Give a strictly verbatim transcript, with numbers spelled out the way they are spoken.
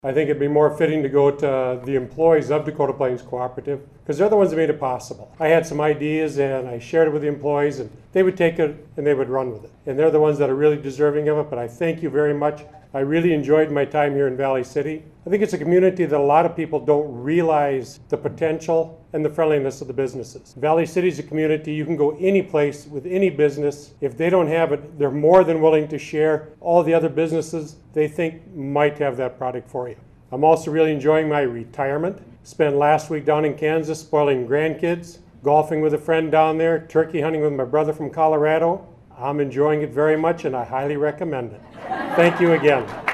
I think it'd be more fitting to go to the employees of Dakota Plains Cooperative because they're the ones that made it possible. I had some ideas and I shared it with the employees and they would take it and they would run with it. And they're the ones that are really deserving of it, but I thank you very much. I really enjoyed my time here in Valley City. I think it's a community that a lot of people don't realize the potential and the friendliness of the businesses. Valley City is a community you can go any place with any business. If they don't have it, they're more than willing to share all the other businesses they think might have that product for you. I'm also really enjoying my retirement. Spent last week down in Kansas spoiling grandkids, golfing with a friend down there, turkey hunting with my brother from Colorado. I'm enjoying it very much and I highly recommend it. Thank you again.